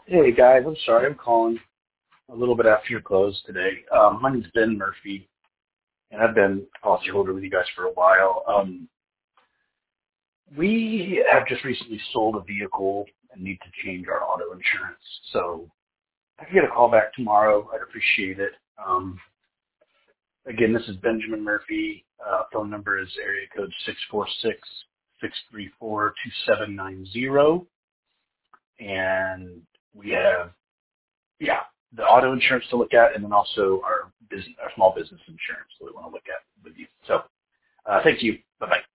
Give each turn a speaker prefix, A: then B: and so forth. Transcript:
A: Hey guys, I'm sorry, I'm calling a little bit after your close today. My name's Ben Murphy, and I've been a policyholder with you guys for a while. We have just recently sold a vehicle and need to change our auto insurance. So if I can get a call back tomorrow, I'd appreciate it. Again, this is Benjamin Murphy. Phone number is area code 646-634-2790. And we have the auto insurance to look at, and then also our small business insurance that we want to look at with you. So, thank you. Bye bye.